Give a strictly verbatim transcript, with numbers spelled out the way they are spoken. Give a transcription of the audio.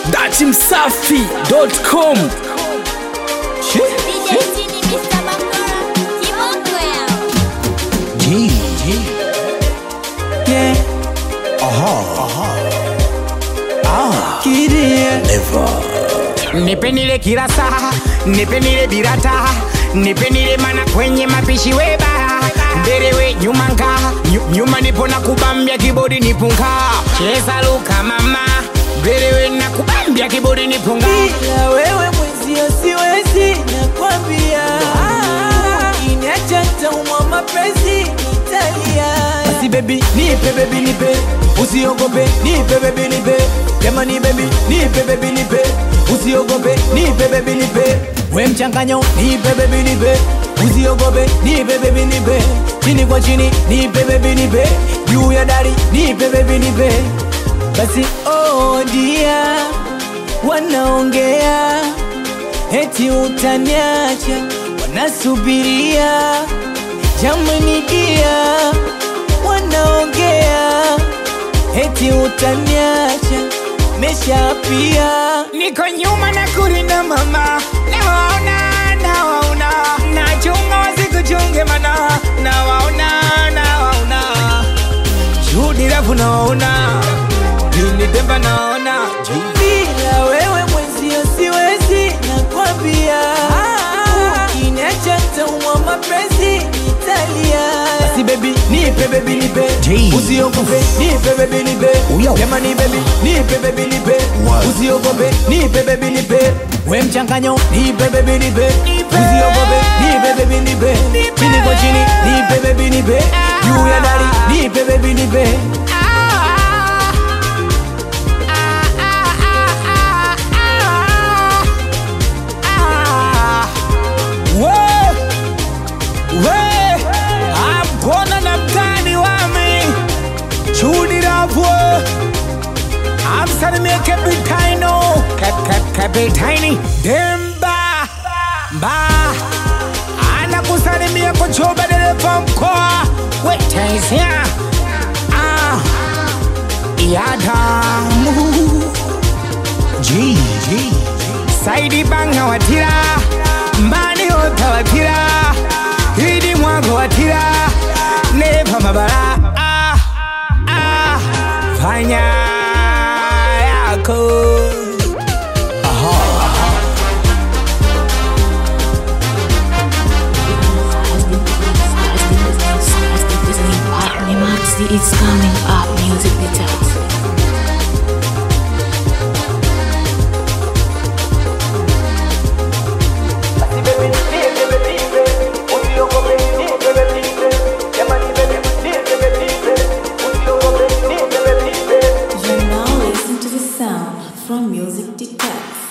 dati msafi dot com. G G yeah. Aha aha ah kidia never. Nipe nile kila saa, nipe nile birata, nipe nile mana kwenye mapishi weba. Mberewe nyuma nka, nyuma nipo na kubambia kibodi nipunga. Cheza luka mama, mberewe na kubambia kibodi nipunga. Ila wewe mwenzio siwezi nakwambia, ukiniacha nitaumwa mapenzi nitalia. Basi baby nipe baby nipe, usiogope nipe baby nipe. Jamani baby nipe baby nipe, usiogope nipe baby nipe. We mchanganyo nipe baby nipe, usiogope nipe baby nipe. Chini kwa chini nipe baby nipe, juu ya dari nipe baby nipe. Basi oh dia wanaongea eti utaniacha, wanasubiria jamani dia wanaongea eti utaniacha, mesha pia niko nyuma na kulinda mama, nawaona nawaona, nachunga wasikuchunge mana, nawaona nawaona, juhudi rafu nawaona, dini temba naona. Bila wewe mwenzio siwezi nakwambia, ukiniacha nitaumwa mapenzi nitalia. Basi baby nipe baby nipe, usiogope nipe baby nipe. Jamani baby nipe baby nipe, usiogope nipe baby nipe. We mchanganyo nipe baby nipe, usiogope nipe baby nipe. Chini kwa chini nipe baby nipe, juu ya dari nipe baby nipe. I'm starting to make a bit tiny, cap cap cap bit tiny. Demba, ba. Ana kusani mia kuchoba dele famkoa. Wait, taisia. Ah, yada mu. G G. Saidi banga watira, mbani ota watira, hidi mwago watira, nepa mabara. Ah, ah, fanya. It's coming up, music details. You now listen to the sound from Music Detects.